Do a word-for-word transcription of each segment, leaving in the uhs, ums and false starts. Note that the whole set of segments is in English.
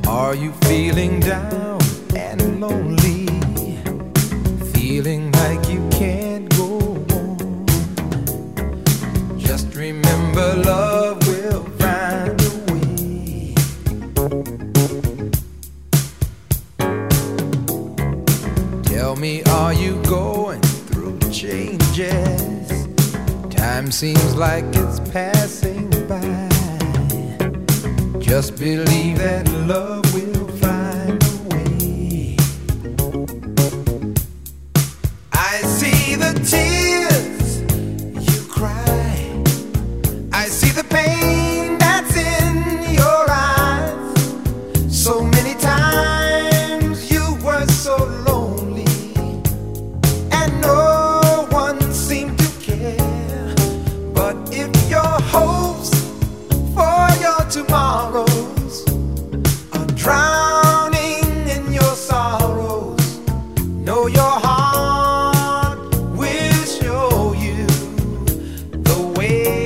Are you feeling down and lonely? Feeling like you can't go on? Just remember, love will find a way. Tell me, are you going through changes? Time seems like it's passing by. Just believe that love will find a way. I see the tears you cry. I see the pain that's in your eyes. So many times you were so lonely, and no one seemed to care. But if your hopes for your tomorrows are drowning in your sorrows, know your heart will show you the way.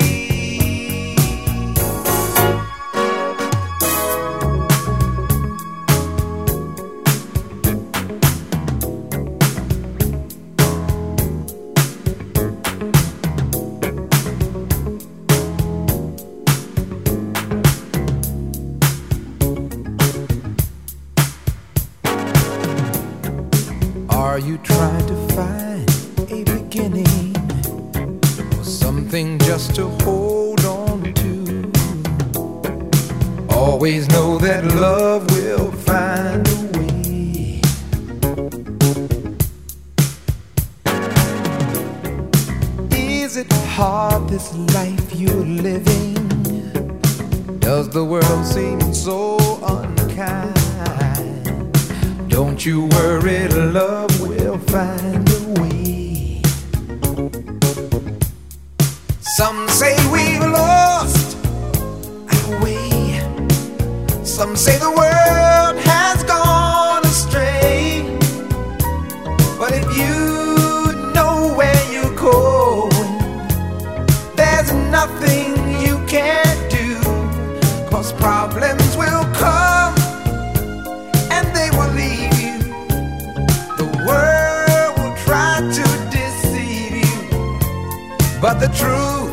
Are you trying to find a beginning, or something just to hold on to? Always know that love will find a way. Is it hard, this life you're living? Does the world seem so unkind? Don't you worry, love will find a way. Some say we've lost our way. Some say the world has gone astray. But if you know where you're going, there's nothing you can't do. 'Cause problems will come and they will leave you. The world will try to deceive you, but the truth